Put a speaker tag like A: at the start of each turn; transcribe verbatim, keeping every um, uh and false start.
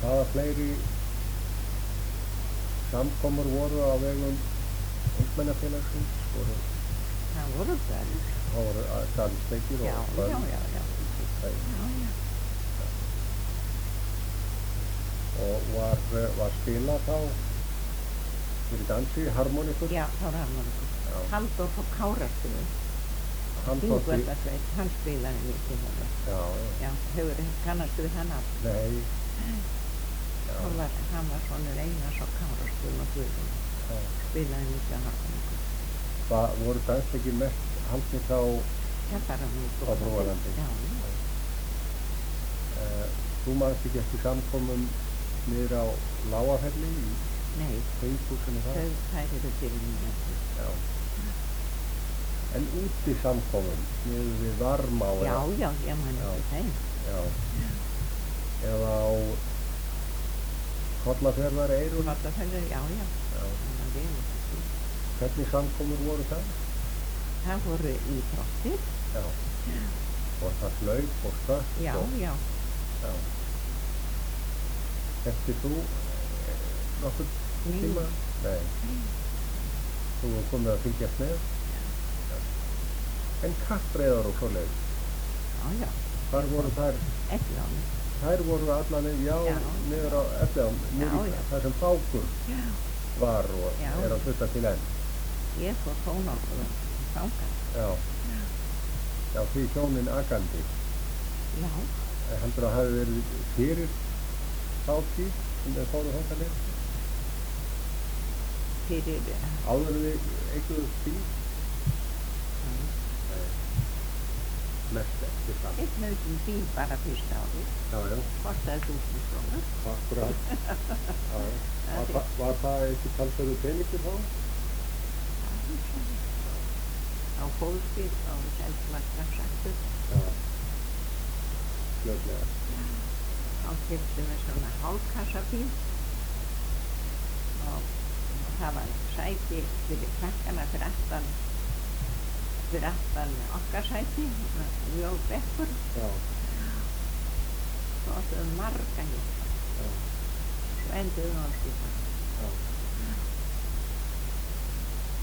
A: Hvaða fleiri samkomur voru á vegum ungmennafélagsins? Voru,
B: Það voru börn.
A: það voru dansleikir
B: Já,
A: og
B: já,
A: börn.
B: já, já.
A: Það,
B: Já, já.
A: og var, var spilað þá fyrir dansi, harmonikur?
B: Já, þá var harmonikur.
A: Já.
B: Halldór frá Kárastuðu,
A: Halldór því-
B: Þingvallasveit, hann spilaði mikið þarna.
A: Já, já.
B: Já, hefur kannastu við hann af.
A: Nei. Já,
B: Hann var, hann var sonur Einars á Kárastuðum og Guðrún.
A: já.
B: Spilaði mikið á harmonikur.
A: Hvað voru dansleikir mest haldnir þá?
B: Kjallaranum
A: Á Brúarlandi.
B: Já, já.
A: Uh, þú manst ekki eftir samkomum niður á Lágafelli í
B: Nei,
A: Þingúsinu það?
B: þau þær eru til mín.
A: Já. En úti samkomum niður við Varmá?
B: Já,
A: eða-
B: já, ég man
A: Já.
B: eftir þeim.
A: Já. Eða á Kollafjarðar Eyrún?
B: Kollafjörður, já, já.
A: Já.
B: Það var vel eftir því.
A: Hvernig samkomur voru það?
B: Það voru íþróttir.
A: Já. Og það hlaup og stökk?
B: Já,
A: og,
B: já.
A: já. Eftir þú eh, nokkurn
B: Nei.
A: tíma? Nei. Þú hefur komið að fylgjast með? Já. En kappreiðar og svoleiðis,
B: Já, já.
A: hvar voru þær?
B: Elláni.
A: Þær voru allan, já,
B: Já.
A: niður á Elliðám, niður
B: Já,
A: í
B: já.
A: þar sem Bákur
B: Já.
A: var og
B: Já.
A: er að hluta til enn.
B: Ég fór tónálgur og þangað.
A: Já. Já, því hjónin agandi.
B: Já.
A: Heldur að það hafi verið fyrir þá tíð sem þau fóru þangað leið?
B: Fyrir,
A: Áður við einhverju tíð? Nei. Mest eftir það.
B: einn nautin bíl bara fyrsta árið.
A: Já, já.
B: Kostaði þúsund krónur.
A: Akkurat. Já, já. Var, það- var það eitthvað talsverður peningur þá?
B: Á fólkbíl á Selflagda sættur.
A: Já. Fljótlega.
B: Á keyptum við svona hálfkassabíl og það var sæti fyrir krakkana fyrir aftan fyrir aftan okkar sæti, mjög bekkur
A: Já.
B: og það var marga hér.
A: Já.
B: Svo enduðum við á skipan.
A: Já.